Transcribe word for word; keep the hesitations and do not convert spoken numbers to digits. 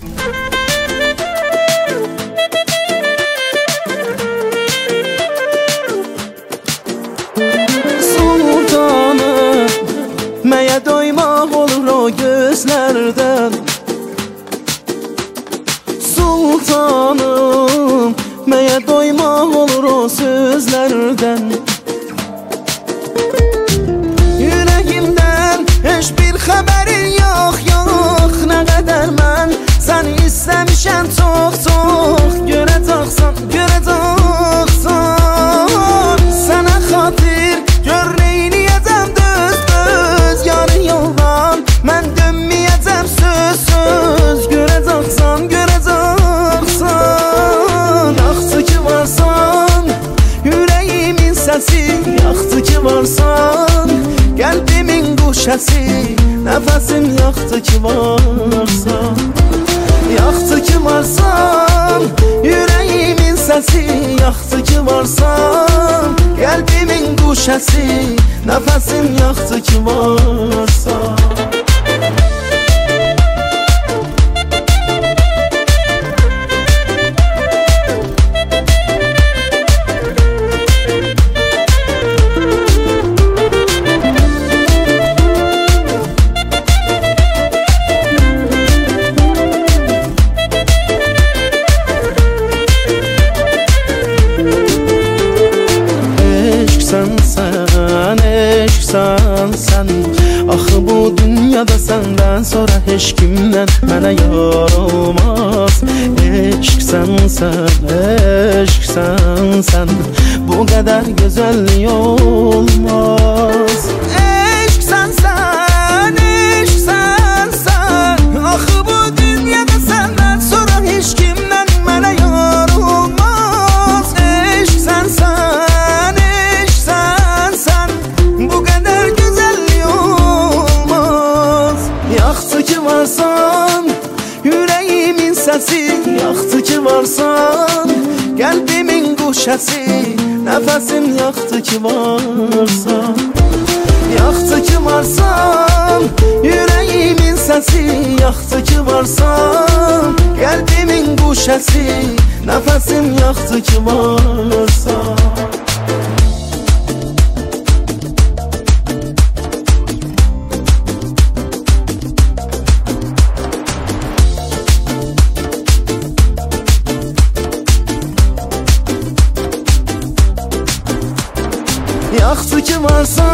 Sultanım, məyə doymaq olur o gözlərdən. Sultanım, məyə doymaq olur o sözlərdən. Yüreğimdən heç bir xəbərin yox, yox. Nə qədər mən səni istəmişəm çox, çox. Görəcəksən, görəcəksən. Sənə xatir gör neyniyəcəm düz, düz. Yarın yoldan mən dönməyəcəm söz, söz. Görəcəksən, görəcəksən. Yaxşı ki varsan, yüreğimin səsi. Yaxşı ki varsan, qəlbimin quşəsi. Nəfəsim yaxşı ki varsan. Yaxşı ki varsan, yüreğimin səsi. Yaxşı ki varsan, qəlbimin quşəsi. Nəfəsim yaxşı ki varsan. Eşqsən sən, axı bu dünyada səndən sonra heç kimdən mənə yar olmaz. Eşqsən sən, eşqsən sən, bu qədər gözəllik olmaz. Eşqsən sən, eşqsən sən, axı bu dünyada səndən sonra heç kimdən mənə yar olmaz. Eşqsən sən, eşqsən sən, bu qədər gözəllik olmaz. Yaxşı ki varsan, yüreğimin səsi. Yaxşı ki varsan, qəlbimin quşəsi. Nəfəsim yaxşı ki varsan. Yaxşı ki varsan, yüreğimin səsi. Yaxşı ki varsan, qəlbimin quşəsi. Nəfəsim yaxşı ki varsan. Yaxşı ki varsan,